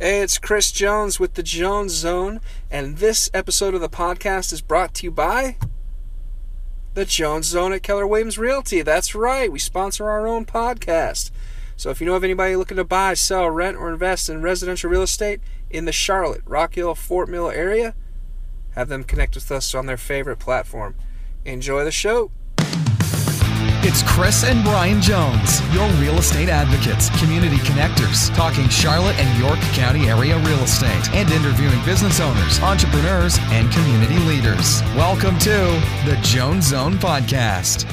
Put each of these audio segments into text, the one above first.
Hey, it's Chris Jones with the Jones Zone, and this episode of the podcast is brought to you by the Jones Zone at Keller Williams Realty. That's right, we sponsor our own podcast. So if you know of anybody looking to buy, sell, rent, or invest in residential real estate in the Charlotte, Rock Hill, Fort Mill area, have them connect with us on their favorite platform. Enjoy the show. It's Chris and Brian Jones, your real estate advocates, community connectors, talking Charlotte and York County area real estate, and interviewing business owners, entrepreneurs, and community leaders. Welcome to the Jones Zone Podcast.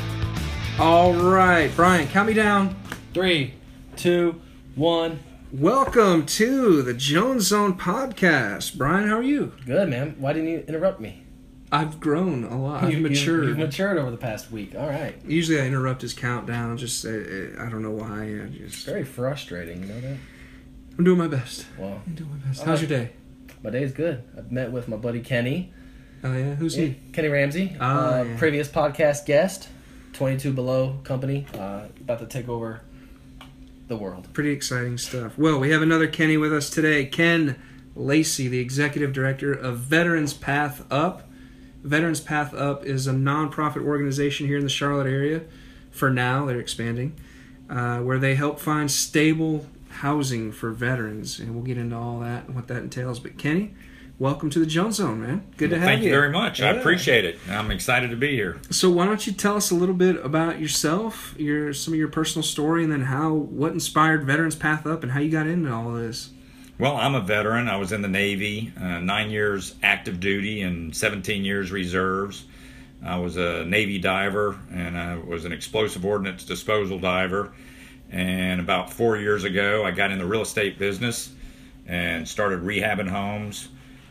All right, Brian, count me down. 3, 2, 1. Welcome to the Jones Zone Podcast. Brian, how are you? Good, man. Why didn't you interrupt me? I've grown a lot. I've matured. You've matured over the past week. All right. Usually I interrupt his countdown. Just I don't know why. It's very frustrating, you know that? I'm doing my best. Well, I'm doing my best. How's your day? My day's good. I've met with my buddy Kenny. Oh, yeah? Who's he? Kenny Ramsey. Yeah. Previous podcast guest. 22 Below company. About to take over the world. Pretty exciting stuff. Well, we have another Kenny with us today. Ken Lacey, the Executive Director of Veterans Path Up. Veterans Path Up is a nonprofit organization here in the Charlotte area. For now, they're expanding, where they help find stable housing for veterans. And we'll get into all that and what that entails. But Kenny, welcome to the Jones Zone, man. Good to have you. Thank you very much. Yeah. I appreciate it. I'm excited to be here. So why don't you tell us a little bit about yourself, some of your personal story, and then what inspired Veterans Path Up and how you got into all of this? Well, I'm a veteran. I was in the Navy, 9 years active duty and 17 years reserves. I was a Navy diver, and I was an explosive ordnance disposal diver. And about 4 years ago, I got in the real estate business and started rehabbing homes.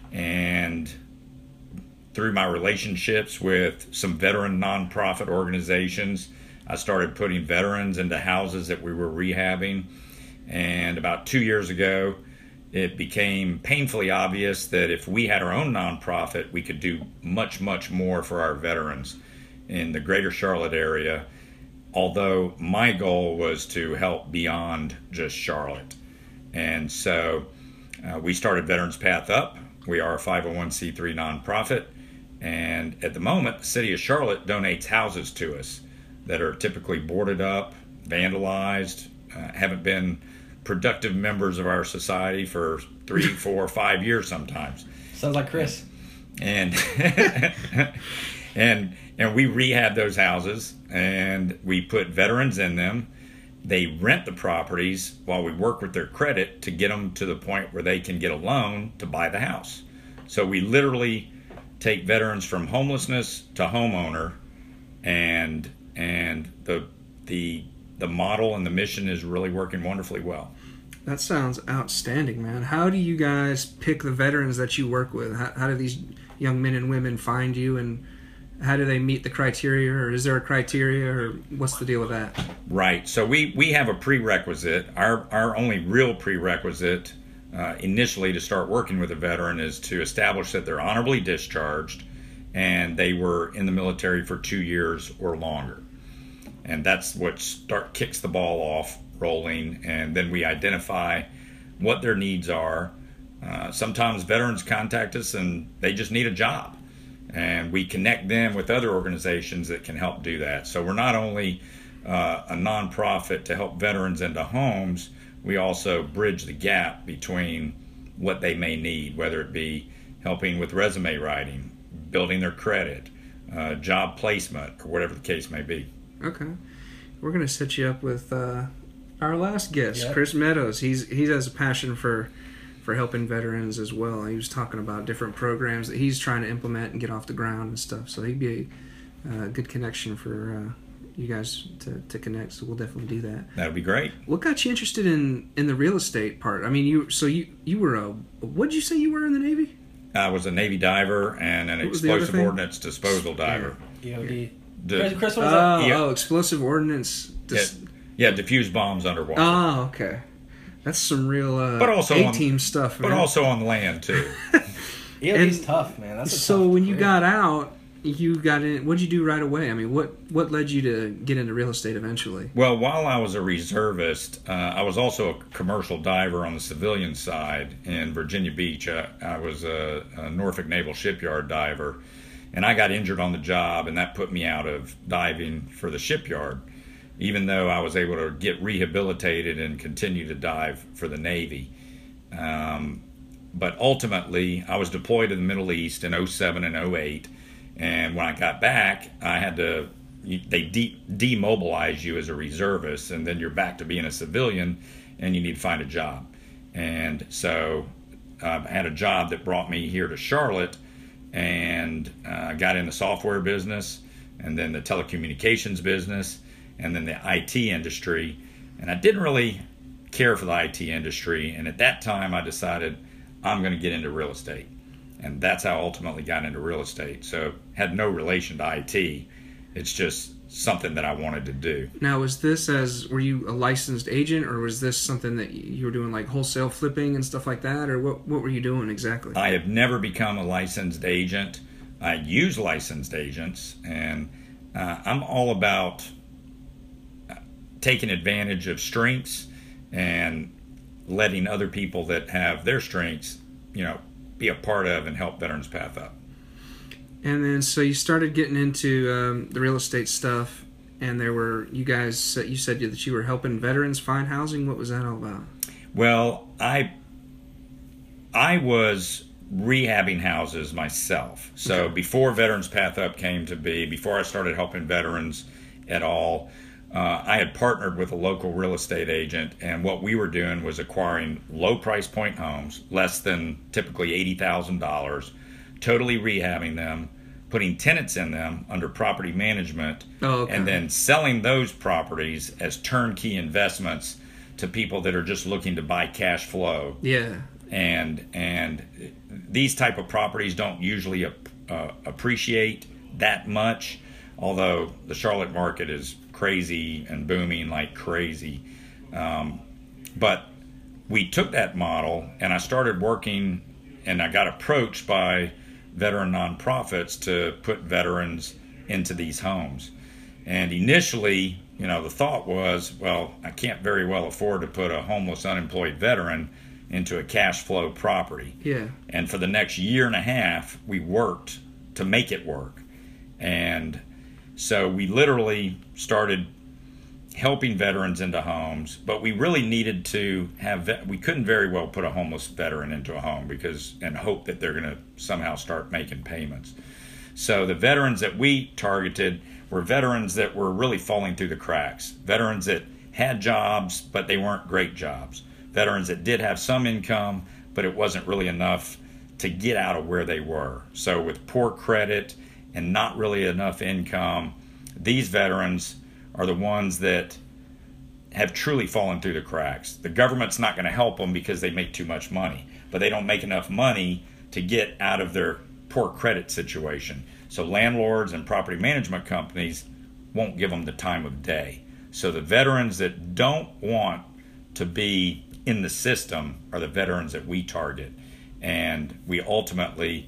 And through my relationships with some veteran nonprofit organizations, I started putting veterans into houses that we were rehabbing. And about 2 years ago, it became painfully obvious that if we had our own nonprofit, we could do much, much more for our veterans in the greater Charlotte area, although my goal was to help beyond just Charlotte. And so we started Veterans Path Up. We are a 501c3 nonprofit, and at the moment, the city of Charlotte donates houses to us that are typically boarded up, vandalized, haven't been productive members of our society for 3, 4, 5 years sometimes. Sounds like Chris. And and we rehab those houses, and we put veterans in them. They rent the properties while we work with their credit to get them to the point where they can get a loan to buy the house. So we literally take veterans from homelessness to homeowner, and the model and the mission is really working wonderfully well. That sounds outstanding, man. How do you guys pick the veterans that you work with? How do these young men and women find you, and how do they meet the criteria, or is there a criteria, or what's the deal with that? Right. So we have a prerequisite. Our only real prerequisite initially to start working with a veteran is to establish that they're honorably discharged and they were in the military for 2 years or longer. And that's what kicks the ball off rolling, and then we identify what their needs are. Sometimes veterans contact us and they just need a job, and we connect them with other organizations that can help do that. So we're not only a nonprofit to help veterans into homes, we also bridge the gap between what they may need, whether it be helping with resume writing, building their credit, job placement, or whatever the case may be. Okay. We're going to set you up with our last guest, Yep. Chris Meadows. He has a passion for helping veterans as well. He was talking about different programs that he's trying to implement and get off the ground and stuff. So he'd be a good connection for you guys to connect. So we'll definitely do that. That would be great. What got you interested in the real estate part? I mean, you were what did you say you were in the Navy? I was a Navy diver and an explosive ordnance disposal diver. EOD. The- Chris, what is that? Yeah. Explosive ordnance. Diffuse bombs underwater. Oh, okay. That's some real But also A-team stuff, man. But also on land, too. EOD's tough, man. That's a so tough when you career. got out, you got in? What'd you do right away? I mean, what led you to get into real estate eventually? Well, while I was a reservist, I was also a commercial diver on the civilian side in Virginia Beach. I was a Norfolk Naval Shipyard diver, and I got injured on the job, and that put me out of diving for the shipyard, even though I was able to get rehabilitated and continue to dive for the Navy. But ultimately, I was deployed to the Middle East in 07 and 08, and when I got back, I had to, they demobilize you as a reservist, and then you're back to being a civilian, and you need to find a job. And so I had a job that brought me here to Charlotte, and I got in the software business, and then the telecommunications business, and then the IT industry. And I didn't really care for the IT industry, and at that time I decided I'm going to get into real estate. And that's how I ultimately got into real estate. So had no relation to IT. It's just something that I wanted to do. Now, were you a licensed agent, or was this something that you were doing like wholesale flipping and stuff like that, or what were you doing exactly? I have never become a licensed agent. I use licensed agents, and I'm all about taking advantage of strengths and letting other people that have their strengths, be a part of and help Veterans Path Up. And then, so you started getting into the real estate stuff, and you said that you were helping veterans find housing. What was that all about? Well, I was rehabbing houses myself. So before Veterans Path Up came to be, before I started helping veterans at all, I had partnered with a local real estate agent, and what we were doing was acquiring low price point homes, less than typically $80,000, totally rehabbing them, putting tenants in them under property management, and then selling those properties as turnkey investments to people that are just looking to buy cash flow. Yeah. And these type of properties don't usually appreciate that much, although the Charlotte market is crazy and booming like crazy. But we took that model, and I started working, and I got approached by veteran nonprofits to put veterans into these homes. And initially, the thought was, well, I can't very well afford to put a homeless, unemployed veteran into a cash flow property. Yeah. And for the next year and a half, we worked to make it work. And so we literally started helping veterans into homes, but we really needed to we couldn't very well put a homeless veteran into a home and hope that they're going to somehow start making payments. So the veterans that we targeted were veterans that were really falling through the cracks, veterans that had jobs, but they weren't great jobs, veterans that did have some income, but it wasn't really enough to get out of where they were. So with poor credit and not really enough income, these veterans are the ones that have truly fallen through the cracks. The government's not going to help them because they make too much money, but they don't make enough money to get out of their poor credit situation. So landlords and property management companies won't give them the time of day. So the veterans that don't want to be in the system are the veterans that we target. And we ultimately,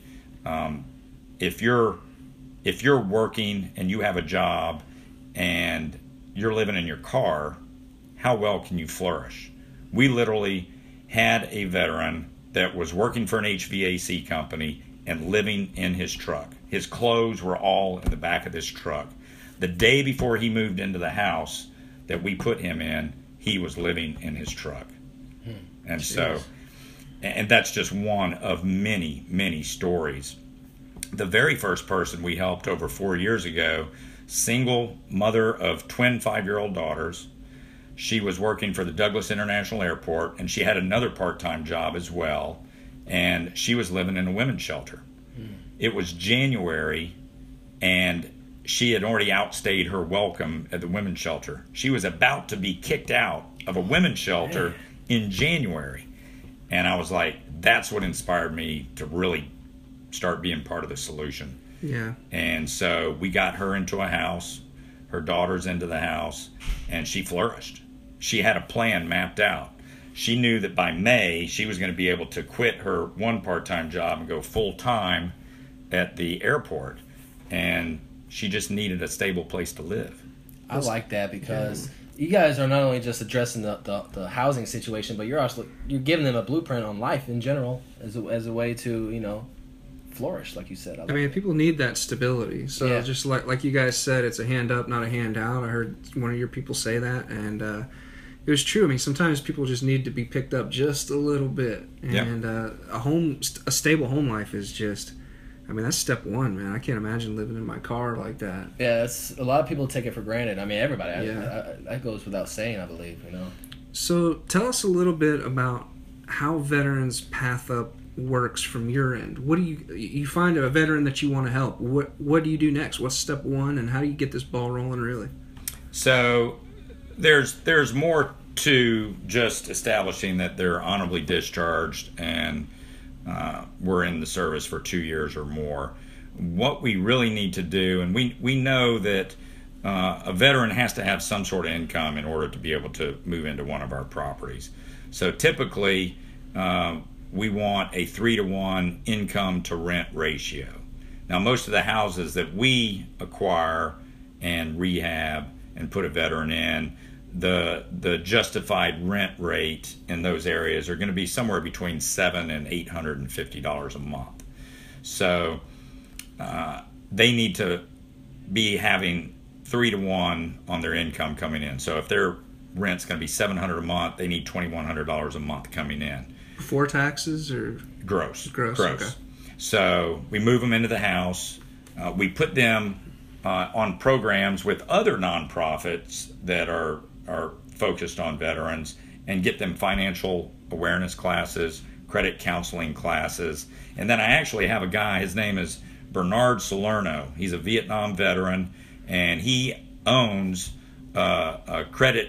if you're working and you have a job and you're living in your car, how well can you flourish? We literally had a veteran that was working for an HVAC company and living in his truck. His clothes were all in the back of this truck. The day before he moved into the house that we put him in, he was living in his truck. And so, and that's just one of many, many stories. The very first person we helped over 4 years ago, single mother of twin 5-year-old daughters. She was working for the Douglas International Airport, and she had another part-time job as well, and she was living in a women's shelter. It was January, and she had already outstayed her welcome at the women's shelter. She was about to be kicked out of a women's shelter in January. And I was like, that's what inspired me to really start being part of the solution. Yeah. And so we got her into a house, her daughters into the house, and she flourished. She had a plan mapped out. She knew that by May she was going to be able to quit her one part-time job and go full-time at the airport. and she just needed a stable place to live. I like that because you guys are not only just addressing the housing situation, but you're giving them a blueprint on life in general as a way to flourish, like you said. I mean, people need that stability. So just like you guys said, it's a hand up, not a hand out. I heard one of your people say that, and it was true. I mean, sometimes people just need to be picked up just a little bit, and a stable home life is just. I mean, that's step one, man. I can't imagine living in my car like that. Yeah, a lot of people take it for granted. I mean, everybody. That goes without saying, I believe. So tell us a little bit about how Veterans Path Up works from your end. What do you find a veteran that you want to help? What do you do next? What's step one, and how do you get this ball rolling, really? So there's more to just establishing that they're honorably discharged and we're in the service for 2 years or more. What we really need to do, and we know that a veteran has to have some sort of income in order to be able to move into one of our properties. So typically, we want a 3-to-1 income to rent ratio. Now, most of the houses that we acquire and rehab and put a veteran in, the justified rent rate in those areas are going to be somewhere between $700 and $850 a month. So they need to be having 3-to-1 on their income coming in. So if their rent's going to be $700 a month, they need $2,100 a month coming in. Before taxes or gross? Gross. Okay. So we move them into the house. We put them on programs with other nonprofits that are focused on veterans and get them financial awareness classes, credit counseling classes. And then I actually have a guy, his name is Bernard Salerno. He's a Vietnam veteran, and he owns a credit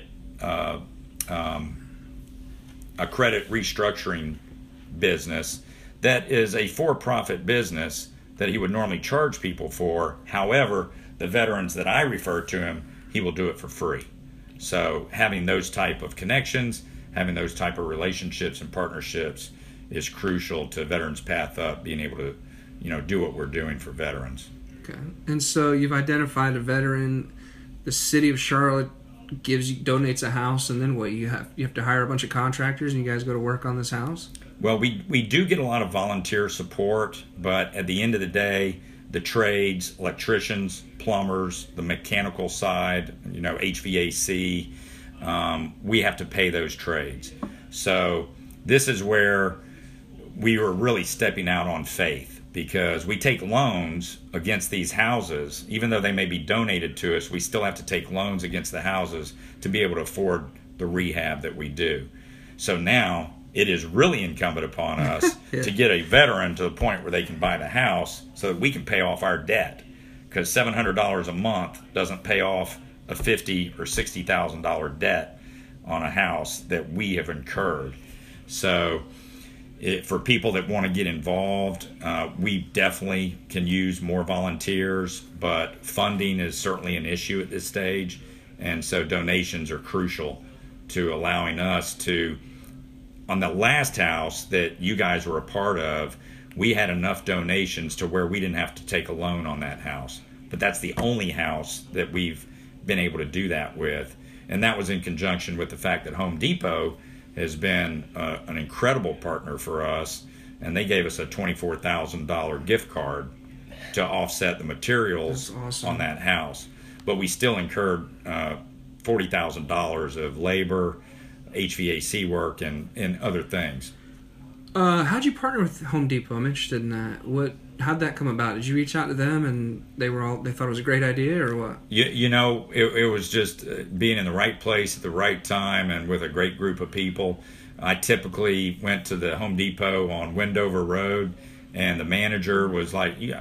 restructuring business that is a for-profit business that he would normally charge people for. However, the veterans that I refer to him, he will do it for free. So having those type of connections, having those type of relationships and partnerships is crucial to Veterans Path Up being able to, do what we're doing for veterans. Okay. And so you've identified a veteran, the city of Charlotte donates a house, and then what? You have to hire a bunch of contractors, and you guys go to work on this house? Well, we do get a lot of volunteer support, but at the end of the day, the trades, electricians, plumbers, the mechanical side, HVAC, we have to pay those trades. So this is where we were really stepping out on faith, because we take loans against these houses. Even though they may be donated to us, we still have to take loans against the houses to be able to afford the rehab that we do. So now it is really incumbent upon us to get a veteran to the point where they can buy the house so that we can pay off our debt, because $700 a month doesn't pay off a $50,000 or $60,000 debt on a house that we have incurred. So for people that want to get involved, we definitely can use more volunteers, but funding is certainly an issue at this stage, and so donations are crucial to allowing us to. On the last house that you guys were a part of, we had enough donations to where we didn't have to take a loan on that house. But that's the only house that we've been able to do that with. And that was in conjunction with the fact that Home Depot has been an incredible partner for us. And they gave us a $24,000 gift card to offset the materials on that house. But we still incurred $40,000 of labor, HVAC work, and other things. How'd you partner with Home Depot? I'm interested in that. How'd that come about? Did you reach out to them and they thought it was a great idea, or what? It was just being in the right place at the right time and with a great group of people. I typically went to the Home Depot on Wendover Road, and the manager was like, you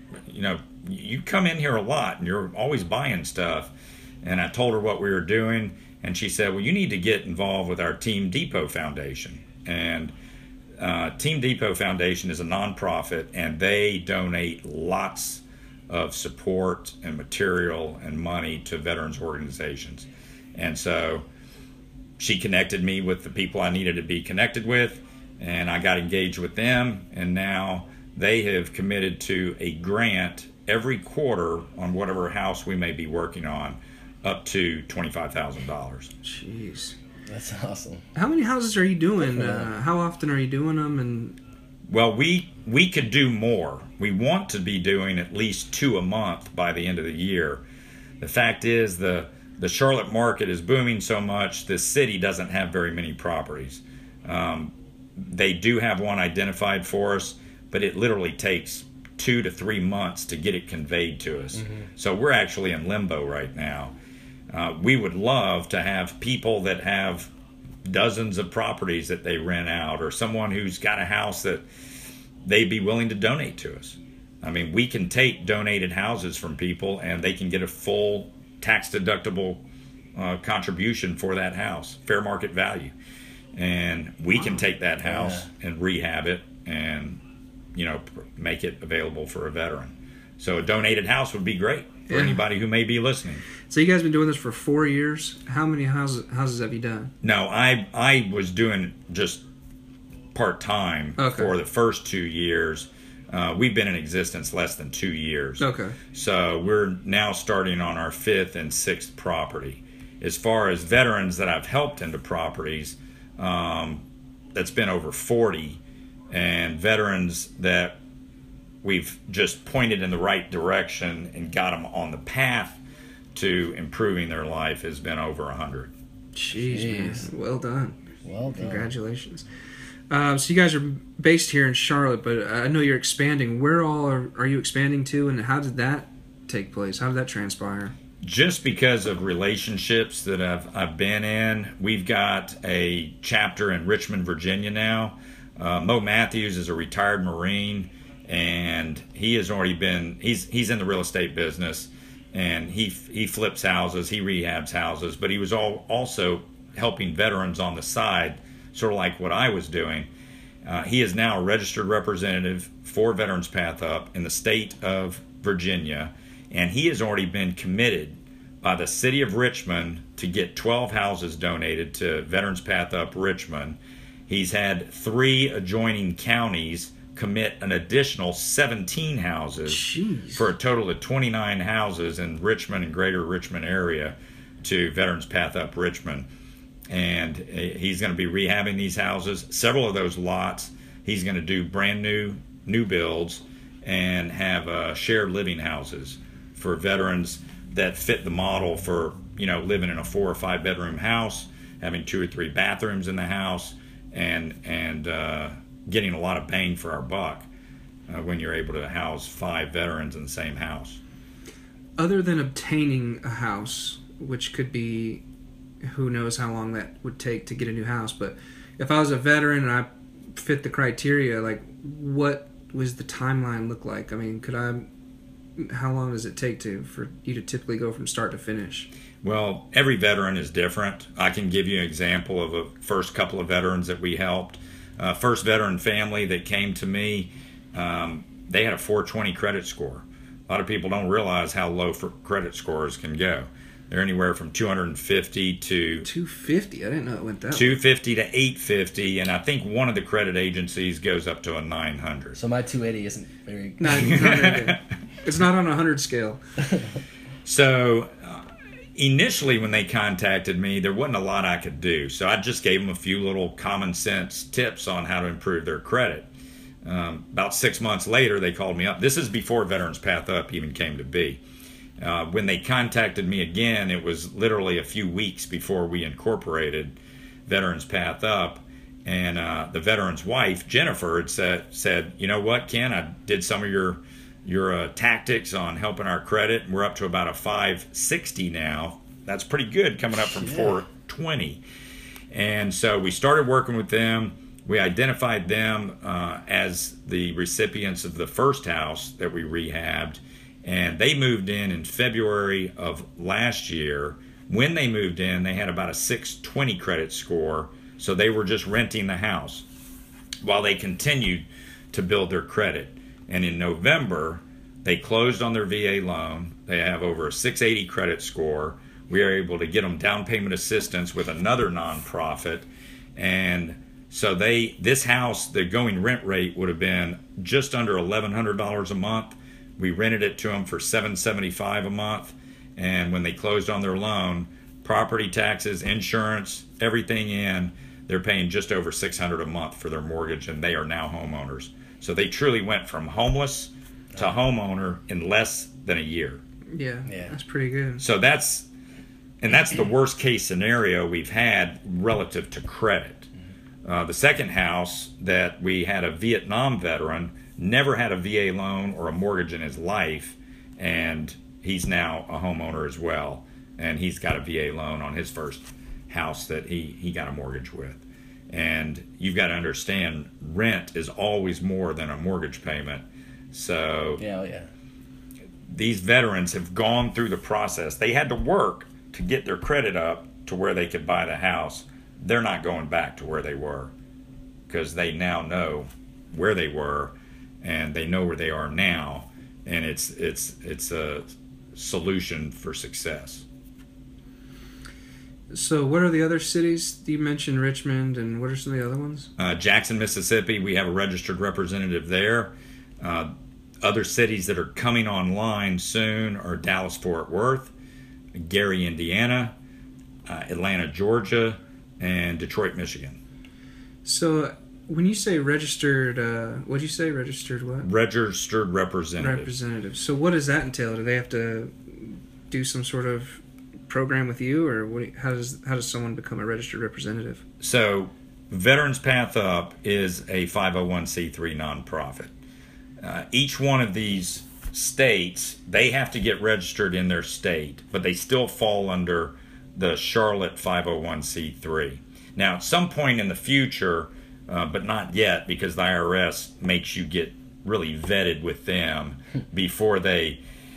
come in here a lot and you're always buying stuff. And I told her what we were doing, and she said, well, you need to get involved with our Team Depot Foundation. And Team Depot Foundation is a nonprofit, and they donate lots of support and material and money to veterans organizations. And so she connected me with the people I needed to be connected with, and I got engaged with them, and now they have committed to a grant every quarter on whatever house we may be working on, up to $25,000. Jeez. That's awesome. How many houses are you doing? How often are you doing them? And Well, we could do more. We want to be doing at least 2 a month by the end of the year. The fact is the Charlotte market is booming so much, the city doesn't have very many properties. They do have one identified for us, but it literally takes 2 to 3 months to get it conveyed to us. So we're actually in limbo right now. We would love to have people that have dozens of properties that they rent out, or someone who's got a house that they'd be willing to donate to us. I mean, we can take donated houses from people and they can get a full tax-deductible contribution for that house, fair market value. And we can take that house and rehab it and, make it available for a veteran. So a donated house would be great for anybody who may be listening. so you guys have been doing this for 4 years. How many houses have you done? No, I was doing just part-time for the first 2 years. We've been in existence less than 2 years. Okay. So we're now starting on our 5th and 6th property. As far as veterans that I've helped into properties, that's been over 40. And veterans that we've just pointed in the right direction and got them on the path to improving their life has been over 100. Jeez, man. Well done. Well done. Congratulations. So you guys are based here in Charlotte, but I know you're expanding. Where all are you expanding to, and how did that take place? How did that transpire? Just because of relationships that I've been in, we've got a chapter in Richmond, Virginia now. Mo Matthews is a retired Marine, and he has already been, he's in the real estate business, and he flips houses, he rehabs houses, but he was also helping veterans on the side, sort of like what I was doing. He is now a registered representative for Veterans Path Up in the state of Virginia, and he has already been committed by the city of Richmond to get 12 houses donated to Veterans Path Up Richmond. He's had 3 adjoining counties commit an additional 17 houses. Jeez. For a total of 29 houses in Richmond and greater Richmond area to Veterans Path Up Richmond. And he's going to be rehabbing these houses. Several of those lots, he's going to do brand new builds and have shared living houses for veterans that fit the model for, living in a 4 or 5 bedroom house, having 2 or 3 bathrooms in the house, and getting a lot of bang for our buck when you're able to house 5 veterans in the same house. Other than obtaining a house, which could be, who knows how long that would take to get a new house, but if I was a veteran and I fit the criteria, like, what was the timeline look like? I mean, how long does it take for you to typically go from start to finish? Well, every veteran is different. I can give you an example of a first couple of veterans that we helped. First veteran family that came to me, they had a 420 credit score. A lot of people don't realize how low credit scores can go. They're anywhere from 250 to 250. I didn't know it went that low. 250 to 850, and I think one of the credit agencies goes up to a 900. So my 280 isn't very. No, it's not very good. It's not on a 100 scale. So initially when they contacted me, there wasn't a lot I could do. So I just gave them a few little common sense tips on how to improve their credit. About 6 months later, they called me up. This is before Veterans Path Up even came to be. When they contacted me again, it was literally a few weeks before we incorporated Veterans Path Up. And the veteran's wife, Jennifer, had said, you know what, Ken, I did some of your tactics on helping our credit. We're up to about a 560 now. That's pretty good, coming up from 420. And so we started working with them. We identified them as the recipients of the first house that we rehabbed, and they moved in February of last year. When they moved in, they had about a 620 credit score, so they were just renting the house while they continued to build their credit. And in November, they closed on their VA loan. They have over a 680 credit score. We are able to get them down payment assistance with another nonprofit. And so this house, the going rent rate would have been just under $1,100 a month. We rented it to them for $775 a month, and when they closed on their loan, property taxes, insurance, everything in, they're paying just over $600 a month for their mortgage, and they are now homeowners. So they truly went from homeless to homeowner in less than a year. Yeah, that's pretty good. So that's the worst case scenario we've had relative to credit. The second house that we had a Vietnam veteran, never had a VA loan or a mortgage in his life, and he's now a homeowner as well. And he's got a VA loan on his first house that he got a mortgage with. And you've got to understand, rent is always more than a mortgage payment. So these veterans have gone through the process. They had to work to get their credit up to where they could buy the house. They're not going back to where they were because they now know where they were and they know where they are now, and it's a solution for success. So what are the other cities? You mentioned Richmond, and what are some of the other ones? Jackson, Mississippi, we have a registered representative there. Other cities that are coming online soon are Dallas-Fort Worth, Gary, Indiana, Atlanta, Georgia, and Detroit, Michigan. So when you say registered, what did you say? Registered what? Registered representative. Representative. So what does that entail? Do they have to do some sort of program with you, or how does someone become a registered representative? So Veterans Path Up is a 501c3 nonprofit. Each one of these states, they have to get registered in their state, but they still fall under the Charlotte 501c3. Now, at some point in the future, but not yet, because the IRS makes you get really vetted with them before they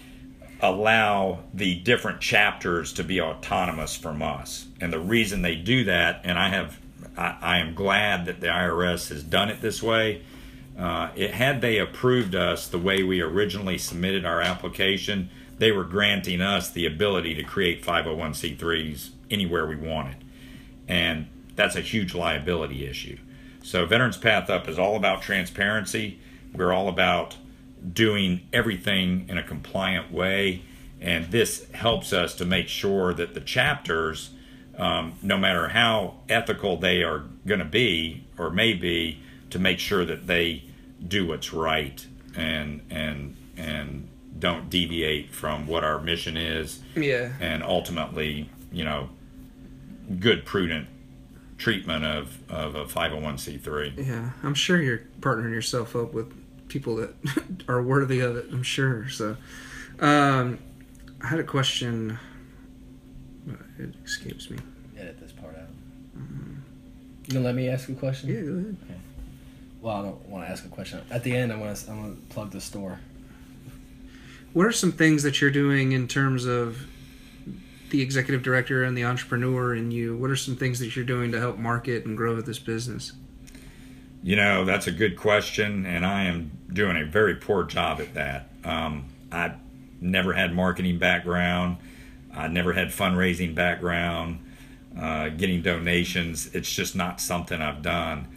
allow the different chapters to be autonomous from us. And the reason they do that, and I am glad that the IRS has done it this way. Had they approved us the way we originally submitted our application, they were granting us the ability to create 501c3s anywhere we wanted. And that's a huge liability issue. So Veterans Path Up is all about transparency. We're all about doing everything in a compliant way. And this helps us to make sure that the chapters, no matter how ethical they are going to be or may be, to make sure that they do what's right and don't deviate from what our mission is. Yeah. And ultimately, good, prudent treatment of a 501c3. Yeah, I'm sure you're partnering yourself up with people that are worthy of it, I'm sure. So, I had a question, but it escapes me. Edit this part out. You gonna let me ask a question? Yeah, go ahead. Okay. Well, I don't want to ask a question. At the end, I'm gonna plug the store. What are some things that you're doing in terms of the executive director and the entrepreneur in you? What are some things that you're doing to help market and grow this business? That's a good question, and I am doing a very poor job at that. I never had marketing background. I never had fundraising background, getting donations. It's just not something I've done.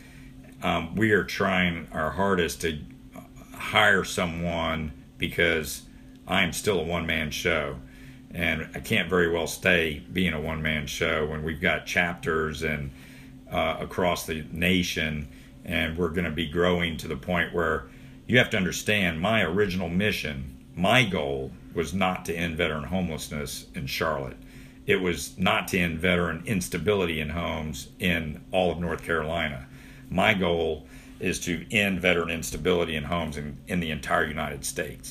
We are trying our hardest to hire someone because I'm still a one-man show. And I can't very well stay being a one-man show when we've got chapters and across the nation, and we're going to be growing to the point where you have to understand my original mission, my goal was not to end veteran homelessness in Charlotte. It was not to end veteran instability in homes in all of North Carolina. My goal is to end veteran instability in homes in the entire United States.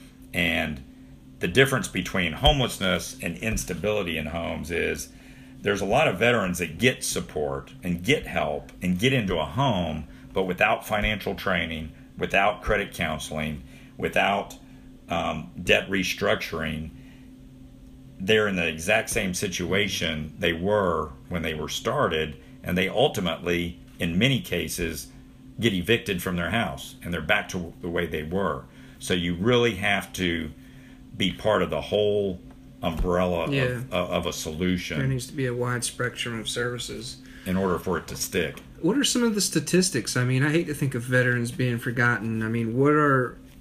And the difference between homelessness and instability in homes is there's a lot of veterans that get support and get help and get into a home, but without financial training, without credit counseling, without debt restructuring, they're in the exact same situation they were when they were started, and they ultimately, in many cases, get evicted from their house, and they're back to the way they were. So you really have to be part of the whole umbrella of a solution. There needs to be a wide spectrum of services in order for it to stick. What are some of the statistics? I mean, I hate to think of veterans being forgotten. I mean, what are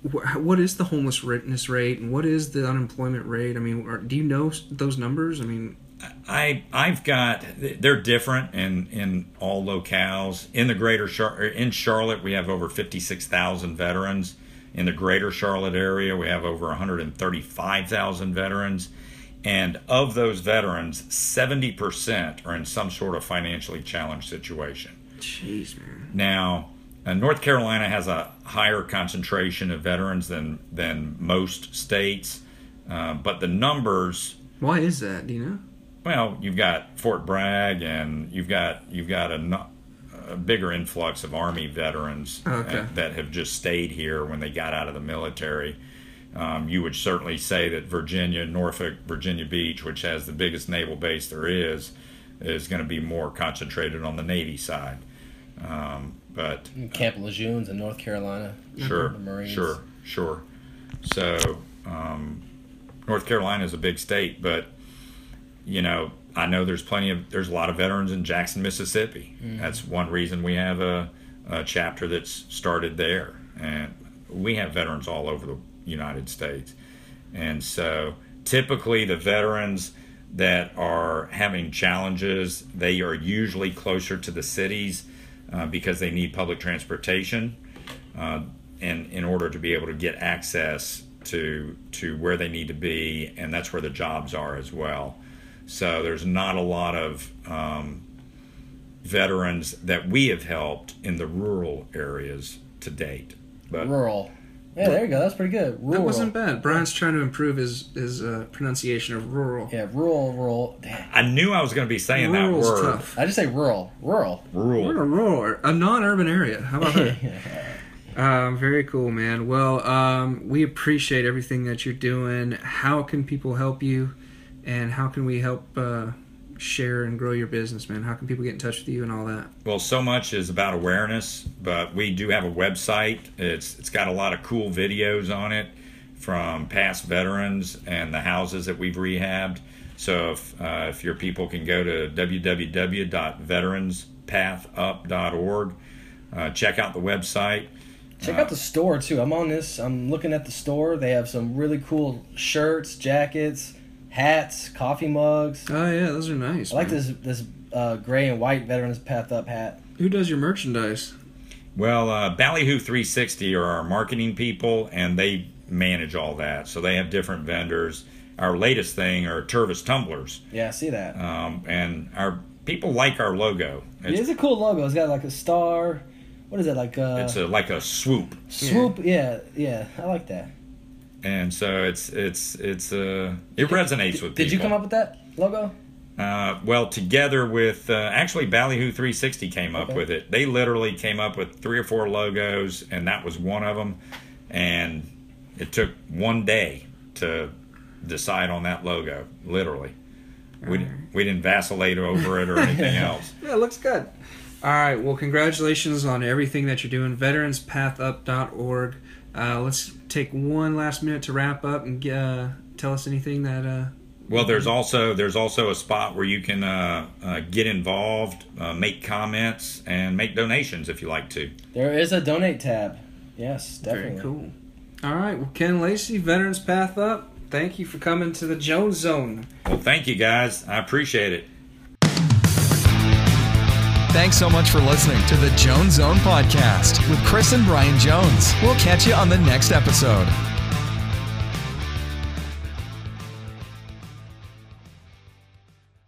what is the homelessness rate and what is the unemployment rate? I mean, do you know those numbers? I mean, I've got, they're different in all locales. In the greater in Charlotte, we have over 56,000 veterans. In the greater Charlotte area, we have over 135,000 veterans. And of those veterans, 70% are in some sort of financially challenged situation. Jeez, man. Now, North Carolina has a higher concentration of veterans than most states, but the numbers. Why is that? Do you know? Well, you've got Fort Bragg, and you've got a bigger influx of Army veterans that have just stayed here when they got out of the military. You would certainly say that Virginia, Norfolk, Virginia Beach, which has the biggest naval base there is going to be more concentrated on the Navy side. But Camp Lejeune's in North Carolina. Sure, the Marines. Sure. So North Carolina is a big state, but I know there's a lot of veterans in Jackson, Mississippi. Mm-hmm. That's one reason we have a chapter that's started there, and we have veterans all over the United States. And so typically the veterans that are having challenges, they are usually closer to the cities because they need public transportation in order to be able to get access to where they need to be, and that's where the jobs are as well. So there's not a lot of veterans that we have helped in the rural areas to date. But rural. Yeah, there you go. That's pretty good. Rural. That wasn't bad. Brian's trying to improve his pronunciation of rural. Yeah, rural. Damn. I knew I was going to be saying Rural's that word. Tough. I just say rural. We're in a rural, a non-urban area. How about that? Very cool, man. Well, we appreciate everything that you're doing. How can people help you, and how can we help share and grow your business, man? How can people get in touch with you and all that? Well, so much is about awareness, but we do have a website. It's got a lot of cool videos on it from past veterans and the houses that we've rehabbed. So if your people can go to www.veteranspathup.org, check out the website. Check out the store too. I'm looking at the store. They have some really cool shirts, jackets, hats, coffee mugs. Oh yeah, those are nice. I like this gray and white Veterans Path Up hat. Who does your merchandise? Well, Ballyhoo 360 are our marketing people, and they manage all that. So they have different vendors. Our latest thing are Tervis tumblers. Yeah, I see that. And our people like our logo. It's a cool logo. It's got like a star. What is it like? It's like a swoop. Swoop. Yeah. I like that. And so it resonates with people. Did you come up with that logo? Well, together with actually Ballyhoo 360 came up with it. They literally came up with 3 or 4 logos, and that was one of them. And it took one day to decide on that logo. Literally, we didn't vacillate over it or anything else. Yeah, it looks good. All right. Well, congratulations on everything that you're doing. Veteranspathup.org. Let's take one last minute to wrap up and tell us anything that. Well, there's also a spot where you can get involved, make comments, and make donations if you like to. There is a donate tab. Yes, definitely. Very cool. All right. Well, Ken Lacey, Veterans Path Up. Thank you for coming to the Jones Zone. Well, thank you guys. I appreciate it. Thanks so much for listening to the Jones Zone podcast with Chris and Brian Jones. We'll catch you on the next episode.